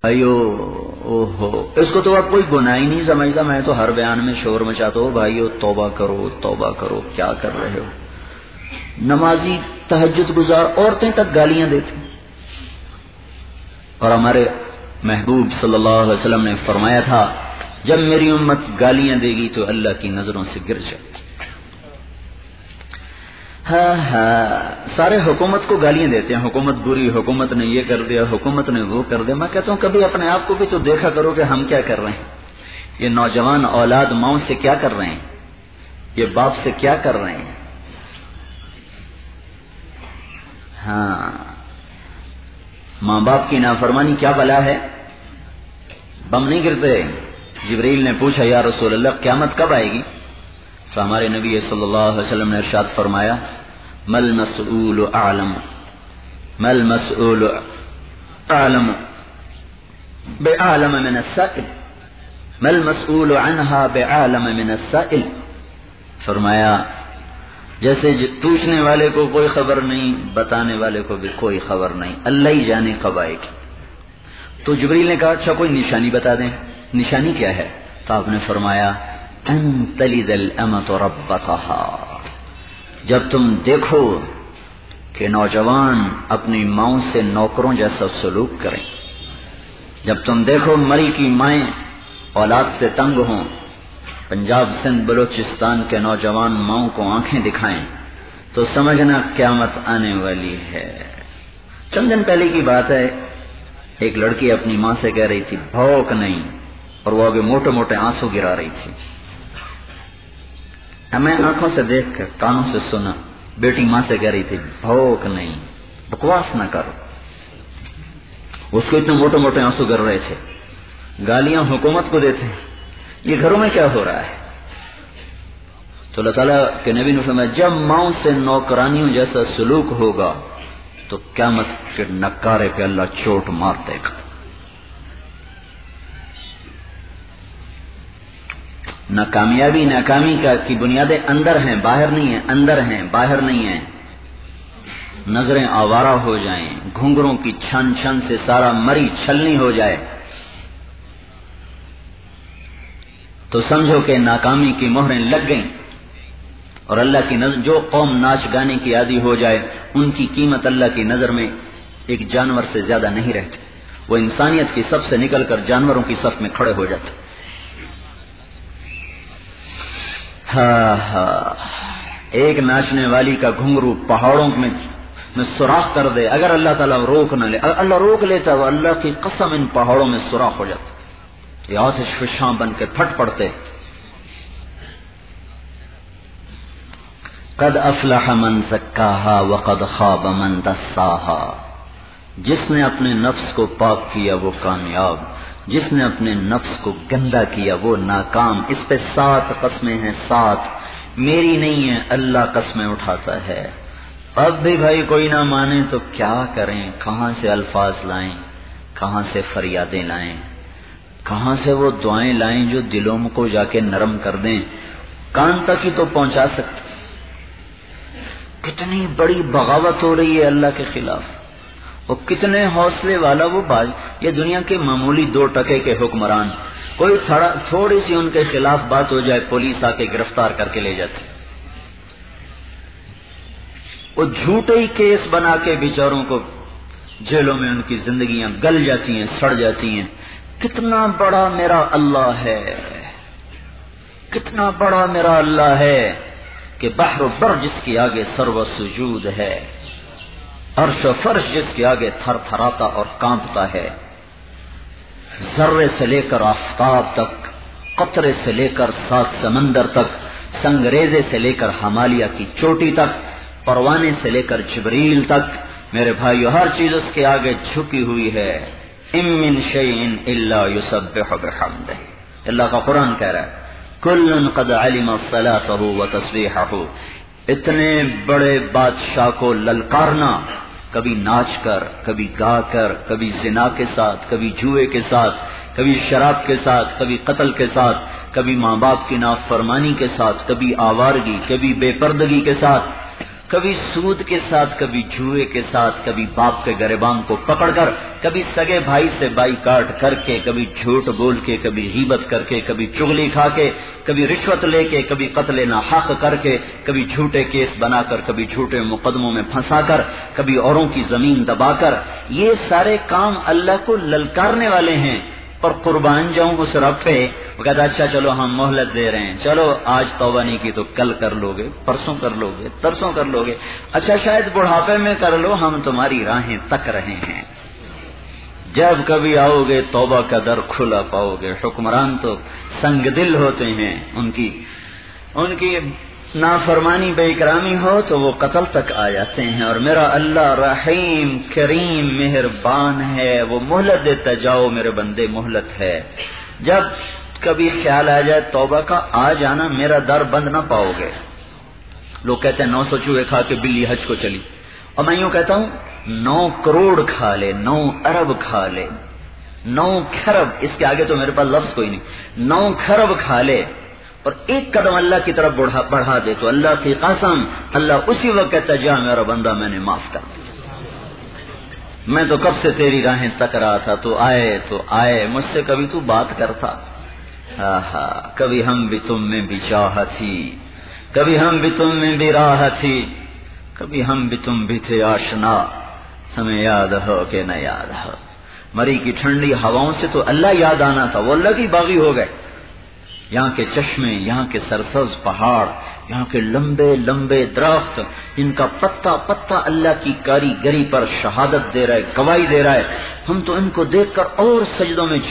بھائیو اس کو تو اب کوئی گناہ ہی نہیں سمجھتا. میں تو ہر بیان میں شور مچاتا ہوں بھائیو توبہ کرو توبہ کرو. کیا کر رہے ہو؟ نمازی تہجد گزار عورتیں تک گالیاں دیتی. اور ہمارے محبوب صلی اللہ علیہ وسلم نے فرمایا تھا جب میری امت گالیاں دے گی تو اللہ کی نظروں سے گر جائے. سارے حکومت کو گالیاں دیتے ہیں. حکومت بری، حکومت نے یہ کر دیا، حکومت نے وہ کر دیا. میں کہتا ہوں کبھی اپنے آپ کو بھی تو دیکھا کرو کہ ہم کیا کر رہے ہیں. یہ نوجوان اولاد ماؤں سے کیا کر رہے ہیں، یہ باپ سے کیا کر رہے ہیں. ماں باپ کی نافرمانی کیا بلا ہے. بم نہیں گرتے. جبریل نے پوچھا یا رسول اللہ قیامت کب آئے گی؟ تو ہمارے نبی صلی اللہ علیہ وسلم نے ارشاد فرمایا مل مسئول اعلم بعالم من السائل مل مسئول عنها بعالم من السائل. فرمایا جیسے پوچھنے والے کو کوئی خبر نہیں، بتانے والے کو بھی کوئی خبر نہیں، اللہ ہی جانے کب آئے گی. تو جبریل نے کہا اچھا کوئی نشانی بتا دیں. نشانی کیا ہے؟ تو آپ نے فرمایا ان تلد الامۃ ربتها. جب تم دیکھو کہ نوجوان اپنی ماؤں سے نوکروں جیسا سلوک کریں، جب تم دیکھو مری کی مائیں اولاد سے تنگ ہوں، پنجاب سندھ بلوچستان کے نوجوان ماؤں کو آنکھیں دکھائیں، تو سمجھنا قیامت آنے والی ہے. چند دن پہلے کی بات ہے، ایک لڑکی اپنی ماں سے کہہ رہی تھی بھوک نہیں، اور وہ آگے موٹے موٹے آنسو گرا رہی تھی. میں آنکھوں سے دیکھ کر کانوں سے سنا، بیٹی ماں سے کہہ رہی تھی بھوک نہیں، بکواس نہ کرو. اس کو اتنے موٹے موٹے آنسو گر رہے تھے. گالیاں حکومت کو دیتے ہیں. یہ گھروں میں کیا ہو رہا ہے؟ تو اللہ تعالیٰ کے نبی نے فرمایا جب ماؤں سے نوکرانیوں جیسا سلوک ہوگا تو قیامت کے نکارے پہ اللہ چوٹ مار دے گا. ناکامی کی بنیادیں اندر ہیں باہر نہیں ہیں، اندر ہیں باہر نہیں ہیں. نظریں آوارہ ہو جائیں، گھنگروں کی چھن چھن سے سارا مری چھلنی ہو جائے تو سمجھو کہ ناکامی کی مہریں لگ گئیں. اور اللہ کی نظر جو قوم ناچ گانے کی عادی ہو جائے ان کی قیمت اللہ کی نظر میں ایک جانور سے زیادہ نہیں رہتی. وہ انسانیت کی صف سے نکل کر جانوروں کی صف میں کھڑے ہو جاتے. ایک ناچنے والی کا گھنگرو پہاڑوں میں سوراخ کر دے، اگر اللہ تعالیٰ روک نہ لے، اللہ روک لیتا وہ اللہ کی قسم ان پہاڑوں میں سوراخ ہو جاتا، یہ آتش فشاں بن کے پھٹ پڑتے. قد افلح من زکاہا وقد خاب من دساہا. جس نے اپنے نفس کو پاک کیا وہ کامیاب، جس نے اپنے نفس کو گندا کیا وہ ناکام. اس پہ 7 قسمیں ہیں، 7 میری نہیں ہیں، اللہ قسمیں اٹھاتا ہے. اب بھی بھائی کوئی نہ مانے تو کیا کریں؟ کہاں سے الفاظ لائیں، کہاں سے فریادیں لائیں، کہاں سے وہ دعائیں لائیں جو دلوں کو جا کے نرم کر دیں، کان تک ہی تو پہنچا سکتے. کتنی بڑی بغاوت ہو رہی ہے اللہ کے خلاف، اور کتنے حوصلے والا وہ باز. یہ دنیا کے معمولی 2 ٹکے کے حکمران، کوئی تھوڑی سی ان کے خلاف بات ہو جائے پولیس آ کے گرفتار کر کے لے جاتی. وہ جھوٹے ہی کیس بنا کے بیچاروں کو جیلوں میں ان کی زندگیاں گل جاتی ہیں، سڑ جاتی ہیں. کتنا بڑا میرا اللہ ہے، کتنا بڑا میرا اللہ ہے کہ بحر و بر جس کے آگے سر و سجود ہے، عرش و فرش جس کے آگے تھر تھراتا اور کانپتا ہے. ذرے سے لے کر آفتاب تک، قطرے سے لے کر 7 سمندر تک، سنگریزے سے لے کر ہمالیہ کی چوٹی تک، پروانے سے لے کر جبریل تک، میرے بھائیو ہر چیز اس کے آگے جھکی ہوئی ہے. ام من شیء الا یسبح بحمدہ. اللہ کا قرآن کہہ رہا ہے کل قد علم صلاته وتسبیحه. اتنے بڑے بادشاہ کو للکارنا، کبھی ناچ کر، کبھی گا کر، کبھی زنا کے ساتھ، کبھی جوئے کے ساتھ، کبھی شراب کے ساتھ، کبھی قتل کے ساتھ، کبھی ماں باپ کی نافرمانی کے ساتھ، کبھی آوارگی، کبھی بے پردگی کے ساتھ. کبھی سود کے ساتھ، کبھی جوئے کے ساتھ، کبھی باپ کے گریبان کو پکڑ کر، کبھی سگے بھائی سے بائی کاٹ کر کے، کبھی جھوٹ بول کے، کبھی غیبت کر کے، کبھی چغلی کھا کے، کبھی رشوت لے کے، کبھی قتل ناحق کر کے، کبھی جھوٹے کیس بنا کر، کبھی جھوٹے مقدموں میں پھنسا کر، کبھی اوروں کی زمین دبا کر. یہ سارے کام اللہ کو للکارنے والے ہیں. اور قربان جاؤں اس رب پہ، وہ کہتا اچھا چلو ہم مہلت دے رہے ہیں، چلو آج توبہ نہیں کی تو کل کر لو گے، پرسوں کر لو گے، ترسوں کر لو گے، اچھا شاید بڑھاپے میں کر لو، ہم تمہاری راہیں تک رہے ہیں. جب کبھی آؤ گے توبہ کا در کھلا پاؤ گے. حکمران تو سنگ دل ہوتے ہیں، ان کی نافرمانی بے اکرامی ہو تو وہ قتل تک آ جاتے ہیں. اور میرا اللہ رحیم کریم مہربان ہے، وہ مہلت دیتا، جاؤ میرے بندے مہلت ہے. جب کبھی خیال آ جائے توبہ کا، آ جانا، میرا در بند نہ پاؤ گے. لوگ کہتے ہیں 900 چوہے کھا کے بلی حج کو چلی، اور میں یوں کہتا ہوں 9 کروڑ کھا لے، 9 ارب کھا لے، 9 کھرب، اس کے آگے تو میرے پاس لفظ کوئی نہیں، 9 کھرب کھا لے اور ایک قدم اللہ کی طرف بڑھا دے تو اللہ کی قسم اللہ اسی وقت کہتا جا میرا بندہ میں نے معاف کر دیا، میں تو کب سے تیری راہیں تک رہا تھا، تو آئے مجھ سے کبھی تو بات کرتا. کبھی ہم بھی تم میں بھی چاہ تھی، کبھی ہم بھی تم میں بھی راہ تھی، کبھی ہم بھی تم بھی تھے آشنا، ہمیں یاد ہو کہ نہ یاد ہو. مری کی ٹھنڈی ہواؤں سے تو اللہ یاد آنا تھا، وہ اللہ کی باغی ہو گئے. یہاں کے چشمے، یہاں کے سرسبز پہاڑ، یہاں کے لمبے لمبے درخت، ان کا پتا پتا اللہ کی کاریگری پر شہادت دے رہا ہے، گواہی دے رہا ہے. ہم تو ان کو دیکھ کر اور سجدوں میں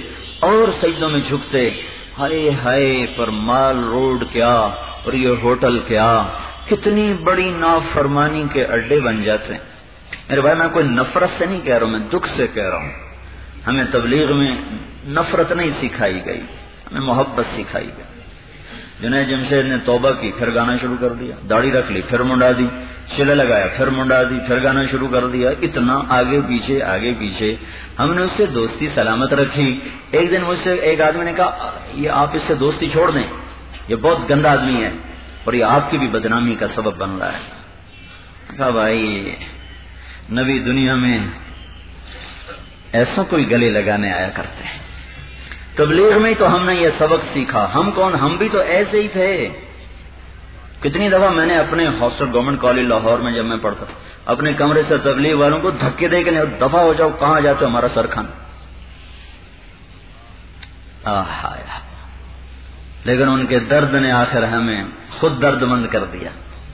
جھکتے، ہائے ہائے پر مال روڈ کیا اور یہ ہوٹل کیا، کتنی بڑی نافرمانی کے اڈے بن جاتے ہیں. میرے بھائی میں کوئی نفرت سے نہیں کہہ رہا ہوں، میں دکھ سے کہہ رہا ہوں. ہمیں تبلیغ میں نفرت نہیں سکھائی گئی، ہمیں محبت سکھائی گئی. جنید جمشید نے توبہ کی، پھر گانا شروع کر دیا، داڑھی رکھ لی، پھر منڈا دی، چلے لگایا، پھر منڈا دی، پھر گانا شروع کر دیا. اتنا آگے پیچھے ہم نے اس سے دوستی سلامت رکھی. ایک دن مجھ سے ایک آدمی نے کہا یہ آپ اس سے دوستی چھوڑ دیں، یہ بہت گندا آدمی ہے اور یہ آپ کی بھی بدنامی کا سبب بن رہا ہے. کہا بھائی نبی دنیا میں ایسا کوئی گلے لگانے آیا کرتے ہیں، تبلیغ میں تو ہم نے یہ سبق سیکھا. ہم کون، ہم بھی تو ایسے ہی تھے. کتنی دفعہ میں نے اپنے ہاسٹل گورنمنٹ کالج لاہور میں جب میں پڑھتا اپنے کمرے سے تبلیغ والوں کو دھکے دے کے دفعہ ہو جاؤ، کہاں جاتے ہو، ہمارا سر کھانا. لیکن ان کے درد نے آخر ہمیں خود درد مند کر دیا.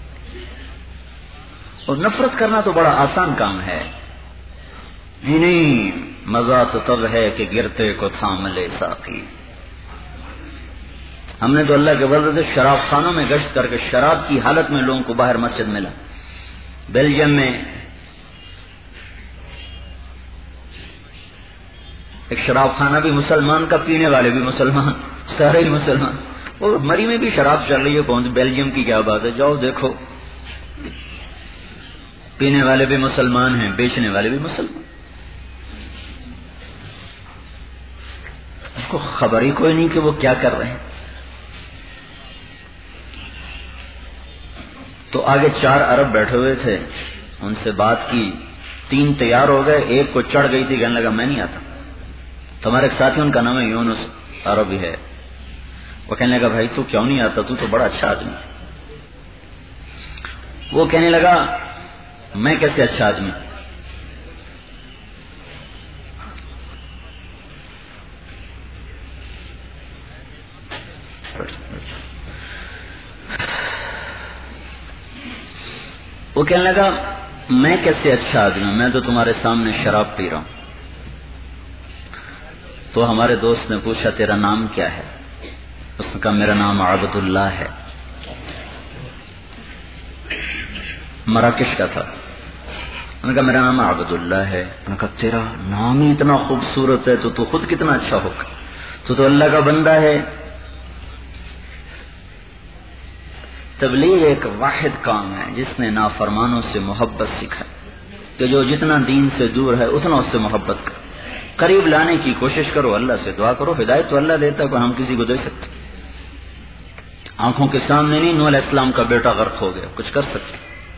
اور نفرت کرنا تو بڑا آسان کام ہے. نہیں مزہ تو تب ہے کہ گرتے کو تھام لے ساقی. ہم نے تو اللہ کے فضل سے شراب خانوں میں گشت کر کے شراب کی حالت میں لوگوں کو باہر مسجد ملا. بیلجیم میں ایک شراب خانہ بھی مسلمان کا، پینے والے بھی مسلمان، سارے ہی مسلمان. اور مری میں بھی شراب چل رہی ہے، کون بیلجیم کی کیا بات ہے، جاؤ دیکھو. پینے والے بھی مسلمان ہیں، بیچنے والے بھی مسلمان. اس کو خبر ہی کوئی نہیں کہ وہ کیا کر رہے ہیں. تو آگے 4 عرب بیٹھے ہوئے تھے، ان سے بات کی، 3 تیار ہو گئے، ایک کو چڑھ گئی تھی، کہنے لگا میں نہیں آتا. تمہارے ایک ساتھی ان کا نام ہے یونس، عربی ہے. وہ کہنے لگا بھائی تو کیوں نہیں آتا، تو بڑا اچھا آدمی. وہ کہنے لگا میں کیسے اچھا آدمی. وہ کہنے لگا میں کیسے اچھا آدمی ہوں، میں تو تمہارے سامنے شراب پی رہا ہوں. تو ہمارے دوست نے پوچھا تیرا نام کیا ہے؟ اس نے کہا میرا نام عبداللہ ہے. مراکش کا تھا. انہوں نے کہا میرا نام عبداللہ ہے. انہوں نے کہا تیرا نام ہی اتنا خوبصورت ہے تو خود کتنا اچھا ہوگا، تو اللہ کا بندہ ہے. تبلیغ ایک واحد کام ہے جس نے نافرمانوں سے محبت سکھائی کہ جو جتنا دین سے دور ہے اتنا اس سے محبت کر، قریب لانے کی کوشش کرو، اللہ سے دعا کرو. ہدایت تو اللہ دیتا ہے، کوئی ہم کسی کو دے سکتے. آنکھوں کے سامنے نہیں، نوح علیہ السلام کا بیٹا غرق ہو گیا، کچھ کر سکتے.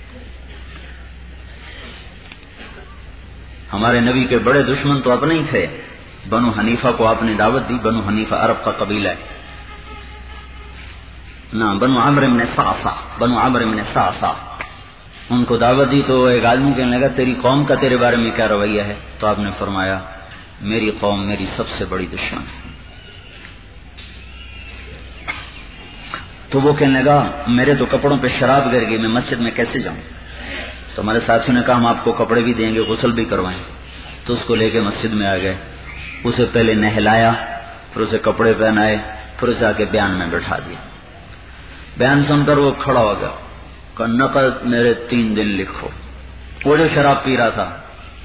ہمارے نبی کے بڑے دشمن تو اپنے ہی تھے. بنو حنیفہ کو آپ نے دعوت دی. بنو حنیفہ عرب کا قبیلہ ہے نا. بنو عمرو بن صعصع ان کو دعوت دی. تو ایک آدمی کہنے لگا تیری قوم کا تیرے بارے میں کیا رویہ ہے؟ تو آپ نے فرمایا میری قوم میری سب سے بڑی دشمن ہے. تو وہ کہنے لگا میرے تو کپڑوں پہ شراب گر گئی, میں مسجد میں کیسے جاؤں؟ تو ہمارے ساتھیوں نے کہا ہم آپ کو کپڑے بھی دیں گے, غسل بھی کروائیں. تو اس کو لے کے مسجد میں آ گئے. اسے پہلے نہلایا, پھر اسے کپڑے پہنائے, پھر اسے آ کے بیان میں بٹھا دیا. بیان سن کر وہ کھڑا ہو گیا کہ نقد میرے 3 دن لکھو. وہ جو شراب پی رہا تھا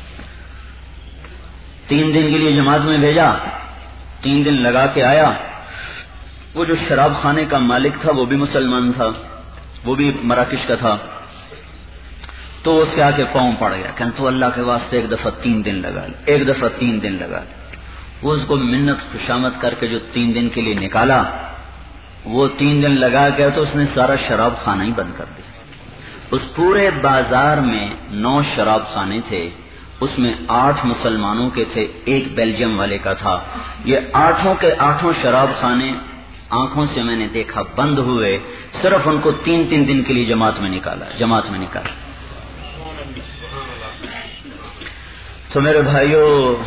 3 دن کے لیے جماعت میں بھیجا, 3 دن لگا کے آیا. وہ جو شراب خانے کا مالک تھا وہ بھی مسلمان تھا, وہ بھی مراکش کا تھا. تو اس کے آ کے پاؤں پڑ گیا کہ تو اللہ کے واسطے ایک دفعہ 3 دن لگا لے, ایک دفعہ 3 دن لگا لے. وہ اس کو منت خوشامد کر کے جو 3 دن کے لیے نکالا, وہ 3 دن لگا گیا تو اس نے سارا شراب خانہ ہی بند کر دیا. اس پورے بازار میں 9 شراب خانے تھے, اس میں 8 مسلمانوں کے تھے, 1 بیلجیم والے کا تھا. یہ 8 کے 8 شراب خانے آنکھوں سے میں نے دیکھا بند ہوئے, صرف ان کو 3 دن کے لیے جماعت میں نکالا. تو میرے بھائیو,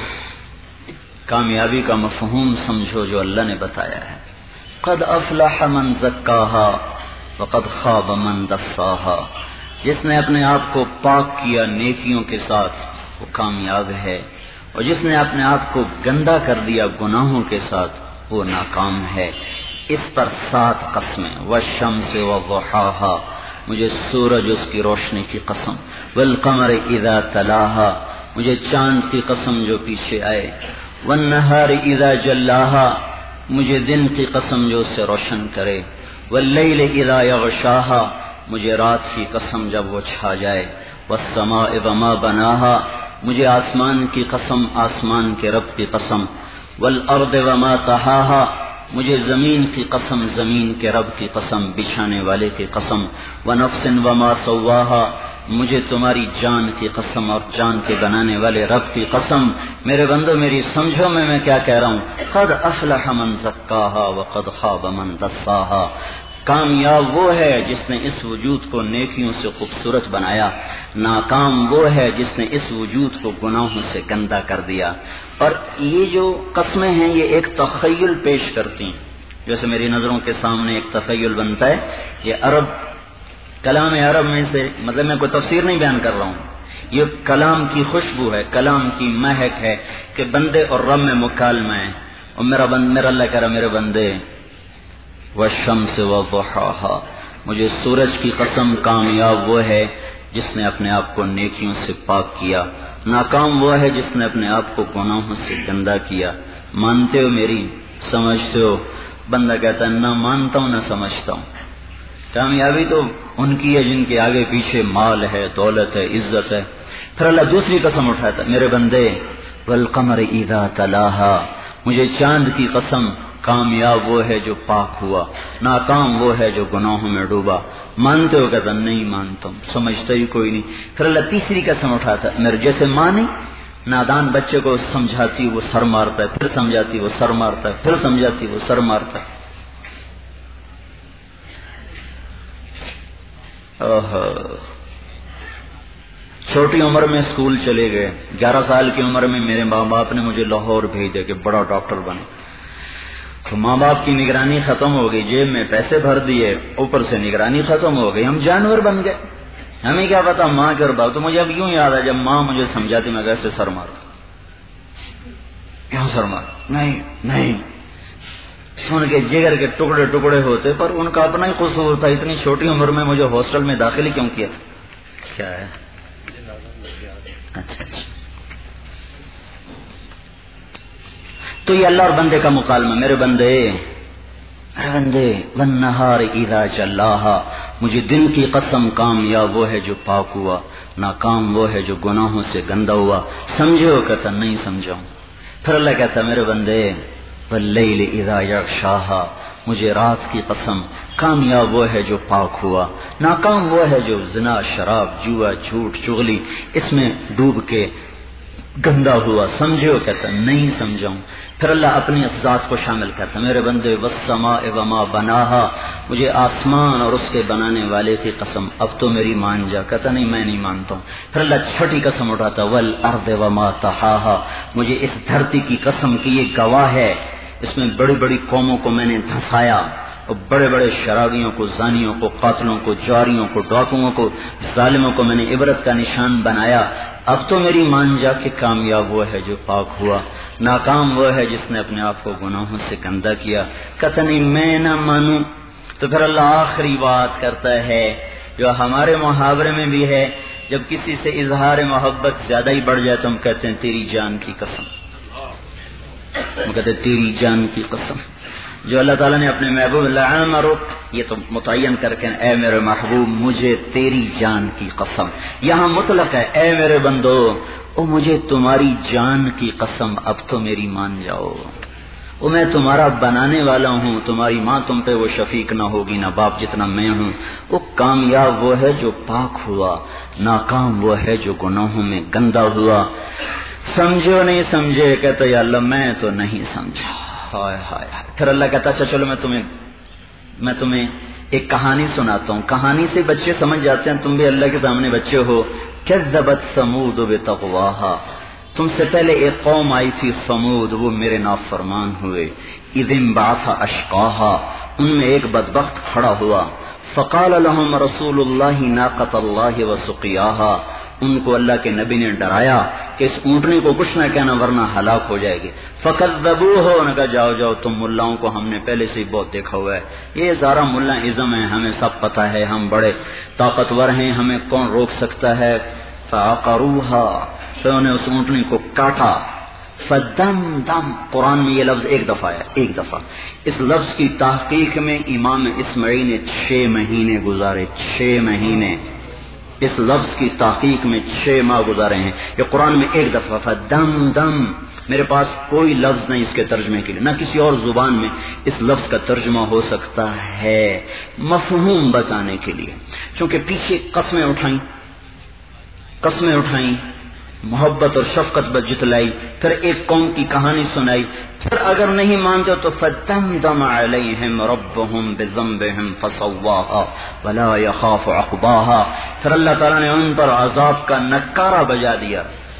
کامیابی کا مفہوم سمجھو جو اللہ نے بتایا ہے. قد افلح من زکاہا وقد خاب من دساہا. جس نے اپنے آپ کو پاک کیا نیکیوں کے ساتھ وہ کامیاب ہے, اور جس نے اپنے آپ کو گندا کر دیا گناہوں کے ساتھ وہ ناکام ہے. اس پر 7 قسمیں. والشمس وضحاہا, مجھے سورج اس کی روشنی کی قسم. والقمر اذا تلاہا, مجھے چاند کی قسم جو پیچھے آئے. والنہار اذا جلاہا, مجھے دن کی قسم جو اسے روشن کرے. واللیل اذا یغشاہا, مجھے رات کی قسم جب وہ چھا جائے. والسماء وما بناہا, مجھے آسمان کی قسم, آسمان کے رب کی قسم. والارض وما طحاہا, مجھے زمین کی قسم, زمین کے رب کی قسم, بچھانے والے کی قسم. ونفس وما سواہا, مجھے تمہاری جان کی قسم اور جان کے بنانے والے رب کی قسم. میرے بندو میری سمجھو میں کیا کہہ رہا ہوں. قد افلح من زکاہا وقد خاب من دساہا. کامیاب وہ ہے جس نے اس وجود کو نیکیوں سے خوبصورت بنایا, ناکام وہ ہے جس نے اس وجود کو گناہوں سے گندا کر دیا. اور یہ جو قسمیں ہیں یہ ایک تخیل پیش کرتی ہیں. جیسے میری نظروں کے سامنے ایک تخیل بنتا ہے, یہ عرب کلام عرب میں سے, مطلب میں کوئی تفسیر نہیں بیان کر رہا ہوں, یہ کلام کی خوشبو ہے, کلام کی مہک ہے کہ بندے اور رب میں مکالمہ ہے. اور میرا اللہ کہہ رہا میرے بندے والشمس وضحاہا, مجھے سورج کی قسم, کامیاب وہ ہے جس نے اپنے آپ کو نیکیوں سے پاک کیا, ناکام وہ ہے جس نے اپنے آپ کو گناہوں سے گندا کیا. مانتے ہو میری, سمجھتے ہو؟ بندہ کہتا ہے نہ مانتا ہوں نہ سمجھتا ہوں. کامیابی تو ان کی ہے جن کے آگے پیچھے مال ہے, دولت ہے, عزت ہے. پھر اللہ دوسری قسم اٹھاتا ہے میرے بندے والقمر اذا تلاہا, مجھے چاند کی قسم, کامیاب وہ ہے جو پاک ہوا, ناکام وہ ہے جو گناہوں میں ڈوبا. مانتے ہو؟ کہتا نہیں مانتا ہوں, سمجھتا ہی کوئی نہیں. پھر اللہ تیسری قسم اٹھاتا ہے میرے جیسے ماں نہیں نادان بچے کو سمجھاتی وہ سر مارتا ہے, پھر سمجھاتی وہ سر مارتا ہے, پھر سمجھاتی وہ سر مارتا ہے. چھوٹی عمر میں اسکول چلے گئے. 11 سال کی عمر میں میرے ماں باپ نے مجھے لاہور بھیجا کہ بڑا ڈاکٹر بنے. تو ماں باپ کی نگرانی ختم ہو گئی, جیب میں پیسے بھر دیے, اوپر سے نگرانی ختم ہو گئی, ہم جانور بن گئے. ہمیں کیا پتا ماں کے اور باپ. تو مجھے اب یوں یاد ہے جب ماں مجھے سمجھاتی میں کیسے سر مارتا, کیوں سر مار, نہیں ان کے جگر کے ٹکڑے ٹکڑے ہوتے, پر ان کا اپنا ہی قصور تھا. اتنی چھوٹی عمر میں مجھے ہاسٹل میں داخل کیوں کیا تھا؟ کیا ہے؟ اچھا. تو یہ اللہ اور بندے کا مکالمہ. میرے بندے والنہار اذا جلاہا, مجھے دن کی قسم, کامیاب وہ ہے جو پاک ہوا, ناکام وہ ہے جو گناہوں سے گندا ہوا. سمجھو؟ کہتا نہیں سمجھا. پھر اللہ کہتا میرے بندے واللیل اذا یغشاہا, مجھے رات کی قسم, کامیاب وہ ہے جو پاک ہوا, ناکام وہ ہے جو زنا, شراب, جوا, جھوٹ, چغلی اس میں ڈوب کے گندا ہوا، سمجھو؟ کہتا نہیں سمجھاؤں. پھر اللہ اپنی ذات کو شامل کرتا، میرے بندے والسماء وما بناها، مجھے آسمان اور اس کے بنانے والے کی قسم اب تو میری مان جا. کہتا نہیں میں نہیں مانتا ہوں. پھر اللہ چھٹی قسم اٹھاتا والارض وما طحاها، مجھے اس دھرتی کی قسم کہ یہ گواہ ہے، اس میں بڑی بڑی قوموں کو میں نے دھسایا، اور بڑے بڑے شرابیوں کو، زانیوں کو، قاتلوں کو، جاریوں کو، ڈاکوؤں کو، ظالموں کو میں نے عبرت کا نشان بنایا. اب تو میری مان جا کہ کامیاب وہ ہے جو پاک ہوا، ناکام وہ ہے جس نے اپنے آپ کو گناہوں سے گندا کیا. کہتا نہیں میں نہ مانوں. تو پھر اللہ آخری بات کرتا ہے جو ہمارے محاورے میں بھی ہے، جب کسی سے اظہار محبت زیادہ ہی بڑھ جائے تو ہم کہتے ہیں تیری جان کی قسم. ہم کہتے ہیں تیری جان کی قسم. جو اللہ تعالیٰ نے اپنے محبوب لعمرک، یہ تو متعین کر کے اے میرے محبوب مجھے تیری جان کی قسم، یہاں مطلق ہے اے میرے بندو او مجھے تمہاری جان کی قسم اب تو میری مان جاؤ. او میں تمہارا بنانے والا ہوں، تمہاری ماں تم پہ وہ شفیق نہ ہوگی نہ باپ جتنا میں ہوں. وہ کامیاب وہ ہے جو پاک ہوا، ناکام وہ ہے جو گناہوں میں گندا ہوا. سمجھو نہیں سمجھے؟ کہتا یا اللہ میں تو نہیں سمجھا. ہائے ہائے ہائے. پھر اللہ کہتا اچھا چلو میں تمہیں ایک کہانی سناتا ہوں. کہانی سے بچے سمجھ جاتے ہیں، تم بھی اللہ کے سامنے بچے ہو. کذبت ثمود بتقواہا، تم سے پہلے ایک قوم آئی تھی ثمود، وہ میرے نافرمان ہوئے. اذ انبعث اشقاہا، ان میں ایک بدبخت کھڑا ہوا. فقال لهم رسول اللہ ناقۃ اللہ وسقیاہا، ان کو اللہ کے نبی نے ڈرایا کہ اس اونٹنی کو کچھ نہ کہنا ورنہ ہلاک ہو جائے گی. فکذبوہ، انہوں نے کہا جاؤ جاؤ تم ملاؤں کو ہم نے پہلے سے ہی بہت دیکھا ہوا ہے، یہ سارا ملا ازم ہے، ہمیں سب پتہ ہے، ہم بڑے طاقتور ہیں، ہمیں کون روک سکتا ہے. فعقروہا، پھر انہوں نے اس اونٹنی کو کاٹا. فدم دم، قرآن میں یہ لفظ ایک دفعہ ہے، ایک دفعہ. اس لفظ کی تحقیق میں امام اسمعی نے 6 مہینے گزارے. 6 مہینے اس لفظ کی تحقیق میں 6 ماہ گزارے ہیں. یہ قرآن میں ایک دفعہ. فدم دم، میرے پاس کوئی لفظ نہیں اس کے ترجمے کے لیے، نہ کسی اور زبان میں اس لفظ کا ترجمہ ہو سکتا ہے مفہوم بتانے کے لیے. چونکہ پیچھے قسمیں اٹھائیں، محبت اور شفقت جتلائی، پھر ایک قوم کی کہانی سنائی. پھر اگر نہیں مانتے تو فدمدم علیہم ربہم بذنبہم فسواہا ولا یخاف عقباہا، پھر اللہ تعالیٰ نے ان پر عذاب کا نکارہ بجا دیا،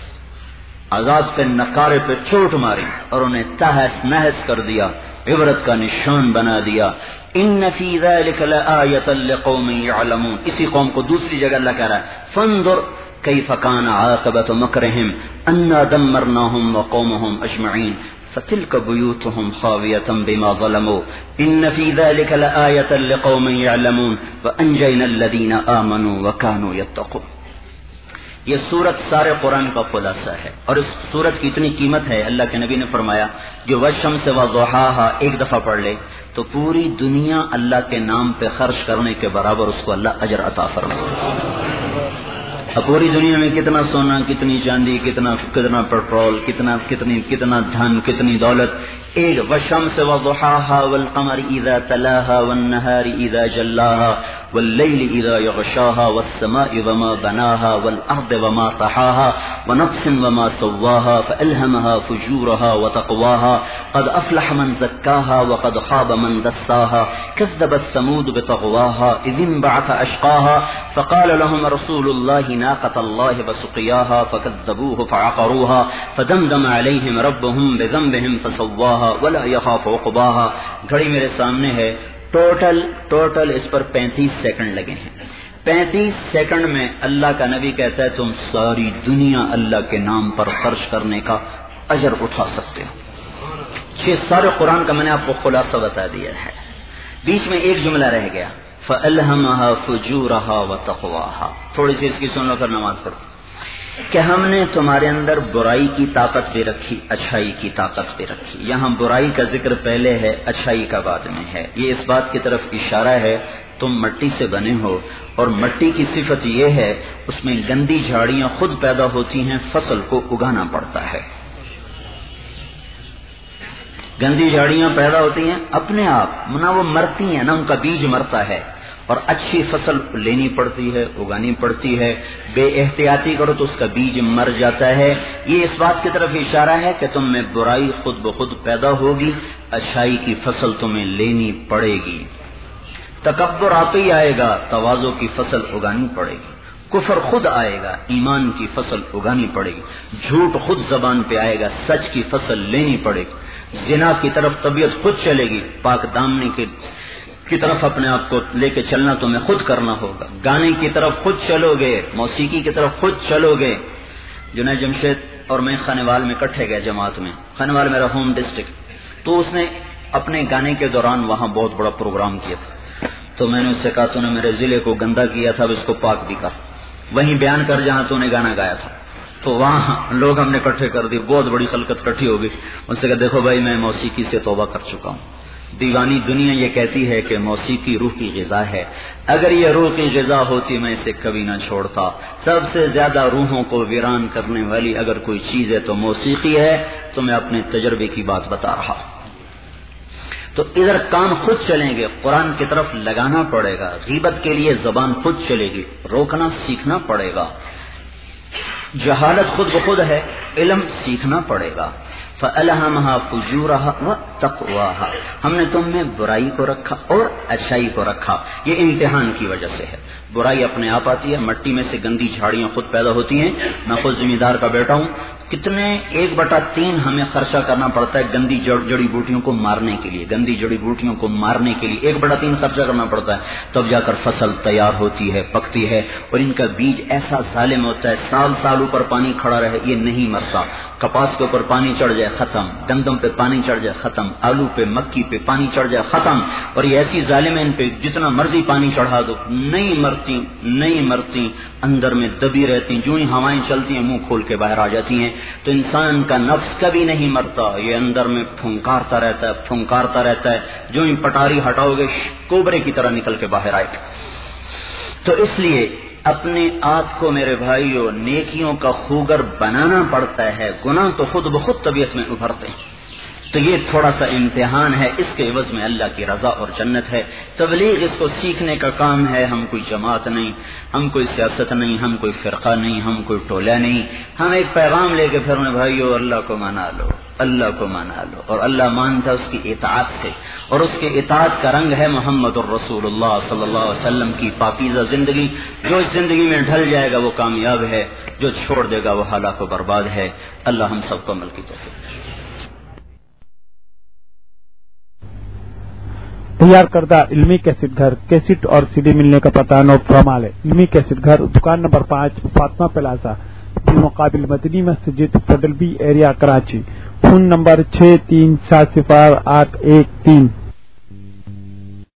عذاب کے نکارے پہ چوٹ ماری اور انہیں تہس نہس کر دیا، عبرت کا نشان بنا دیا. ان فی ذلک لآیۃ لقوم یعلمون، اسی قوم کو دوسری جگہ اللہ کہہ رہا ہے فانظر کیف کان عاقبۃ مکرہم انا دمرناہم وقومہم اجمعین فتلک بیوتہم خاویۃ بما ظلموا ان فی ذلک لآیۃ لقوم یعلمون وانجینا الذین آمنوا وکانوا یتقون. یہ سورت سارے قرآن کا خلاصہ ہے، اور اس سورت کی اتنی قیمت ہے، اللہ کے نبی نے فرمایا جو والشمس وضحاہا ایک دفعہ پڑھ لے تو پوری دنیا اللہ کے نام پہ خرچ کرنے کے برابر اس کو اللہ اجر عطا فرمائے. اب پوری دنیا میں کتنا سونا، کتنی چاندی، کتنا پیٹرول، کتنا دھن، کتنی دولت، ایک والشمس وضحاہا والقمر اذا تلاہا والنہار اذا جلاہا واللیل اذا یغشاہا والسماء وما بناہا والارض وما طحاہا ونفس وما سواہا فألہمہا فجورہا وتقواہا قد افلح من زکاہا وقد خاب من دساہا کذبت ثمود بطغواہا اذ انبعث اشقاہا فقال لهم رسول اللہ ناقۃ اللہ وسقیاہا فکذبوہ فعقروہا فدمدم علیہم ربہم بذنبہم فسواہا ولا یخاف عقباہا. گھڑی میرے سامنے ہے، ٹوٹل اس پر 35 سیکنڈ لگے ہیں. 35 سیکنڈ میں اللہ کا نبی کہتا ہے تم ساری دنیا اللہ کے نام پر خرچ کرنے کا اجر اٹھا سکتے ہو. یہ سارے قرآن کا میں نے آپ کو خلاصہ بتا دیا ہے. بیچ میں ایک جملہ رہ گیا فَأَلْهَمَهَا فُجُورَهَا وَتَقْوَاهَا. تھوڑی سی اس کی سن لو پھر نماز پڑھو. کہ ہم نے تمہارے اندر برائی کی طاقت بھی رکھی، اچھائی کی طاقت بھی رکھی. یہاں برائی کا ذکر پہلے ہے، اچھائی کا بعد میں ہے. یہ اس بات کی طرف اشارہ ہے تم مٹی سے بنے ہو، اور مٹی کی صفت یہ ہے اس میں گندی جھاڑیاں خود پیدا ہوتی ہیں، فصل کو اگانا پڑتا ہے. گندی جھاڑیاں پیدا ہوتی ہیں اپنے آپ، نہ وہ مرتی ہیں نہ ان کا بیج مرتا ہے، اور اچھی فصل لینی پڑتی ہے، اگانی پڑتی ہے، بے احتیاطی کرو تو اس کا بیج مر جاتا ہے۔ یہ اس بات کی طرف اشارہ ہے کہ تم میں برائی خود بخود پیدا ہوگی، اچھائی کی فصل تمہیں لینی پڑے گی۔ تکبر آپ ہی آئے گا، تواضع کی فصل اگانی پڑے گی۔ کفر خود آئے گا، ایمان کی فصل اگانی پڑے گی۔ جھوٹ خود زبان پہ آئے گا، سچ کی فصل لینی پڑے گی۔ زنا کی طرف طبیعت خود چلے گی، پاک دامنی کی طرف اپنے آپ کو لے کے چلنا تمہیں خود کرنا ہوگا۔ گانے کی طرف خود چلو گے، موسیقی کی طرف خود چلو گے۔ جنید جمشید اور میں خانوال میں اکٹھے گئے جماعت میں، خانوال میرا ہوم ڈسٹرکٹ، تو اس نے اپنے گانے کے دوران وہاں بہت بڑا پروگرام کیا تھا، تو میں نے اس سے کہا تو نے میرے ضلع کو گندا کیا تھا، اب اس کو پاک بھی کر، وہیں بیان کر جہاں تو نے گانا گایا تھا۔ تو وہاں لوگ ہم نے اکٹھے کر دی، بہت بڑی خلقت اکٹھی ہو گئی۔ ان سے کہا دیکھو بھائی میں موسیقی سے توبہ کر چکا ہوں، دیوانی دنیا یہ کہتی ہے کہ موسیقی روح کی غذا ہے، اگر یہ روح کی غذا ہوتی میں اسے کبھی نہ چھوڑتا۔ سب سے زیادہ روحوں کو ویران کرنے والی اگر کوئی چیز ہے تو موسیقی ہے، تو میں اپنے تجربے کی بات بتا رہا۔ تو ادھر کان خود چلیں گے، قرآن کی طرف لگانا پڑے گا، غیبت کے لیے زبان خود چلے گی، روکنا سیکھنا پڑے گا۔ جہالت خود بخود ہے، علم سیکھنا پڑے گا۔ فَأَلْهَمَهَا فُجُورَهَا وَتَقْوَاهَا، ہم نے تم میں برائی کو رکھا اور اچھائی کو رکھا۔ یہ امتحان کی وجہ سے ہے، برائی اپنے آپ آتی ہے، مٹی میں سے گندی جھاڑیاں خود پیدا ہوتی ہیں۔ میں خود ذمہ دار کا بیٹا ہوں، کتنے 1/3 ہمیں خرچہ کرنا پڑتا ہے گندی جڑی بوٹیوں کو مارنے کے لیے، گندی جڑی بوٹیوں کو مارنے کے لیے 1/3 خرچہ کرنا پڑتا ہے، تب جا کر فصل تیار ہوتی ہے، پکتی ہے۔ اور ان کا بیج ایسا ظالم ہوتا ہے، سال اوپر پانی کھڑا رہے یہ نہیں مرتا۔ کپاس کے اوپر پانی چڑھ جائے ختم، گندم پہ پانی چڑھ جائے ختم، آلو پہ مکی پہ پانی چڑھ جائے ختم۔ اور یہ ایسی ظالم ہے، ان پہ جتنا مرضی پانی چڑھا دو نہیں مرتی، اندر میں دبی رہتی، جو ہی ہوائیں چلتی ہیں منہ کھول کے باہر آ جاتی ہیں۔ تو انسان کا نفس کبھی نہیں مرتا، یہ اندر میں پھنکارتا رہتا ہے، جو ہی پٹاری ہٹاؤ گے کوبرے کی طرح نکل کے باہر آئے گا۔ تو اس لیے اپنے آپ کو میرے بھائیوں نیکیوں کا خوگر بنانا پڑتا ہے، گناہ تو خود بخود طبیعت میں ابھرتے ہیں۔ تو یہ تھوڑا سا امتحان ہے، اس کے عوض میں اللہ کی رضا اور جنت ہے۔ تبلیغ اس کو سیکھنے کا کام ہے، ہم کوئی جماعت نہیں، ہم کوئی سیاست نہیں، ہم کوئی فرقہ نہیں، ہم کوئی ٹولہ نہیں، ہم ایک پیغام لے کے پھر بھائیو اللہ کو منا لو، اللہ کو منا لو۔ اور اللہ مانتا اس کی اطاعت سے، اور اس کے اطاعت کا رنگ ہے محمد الرسول اللہ صلی اللہ علیہ وسلم کی پاکیزہ زندگی۔ جو اس زندگی میں ڈھل جائے گا وہ کامیاب ہے، جو چھوڑ دے گا وہ ہلاک و برباد ہے۔ اللہ ہم سب کو عمل کی توفیق۔ تیار کردہ علمی کیسٹ گھر، کیسٹ اور سی ڈی ملنے کا پتہ نوٹ فرما لیں۔ علمی کیسٹ گھر، دکان نمبر 5، فاطمہ پلازا، بالمقابل مدنی مسجد، federal B area, Karachi. Phone number 63708113۔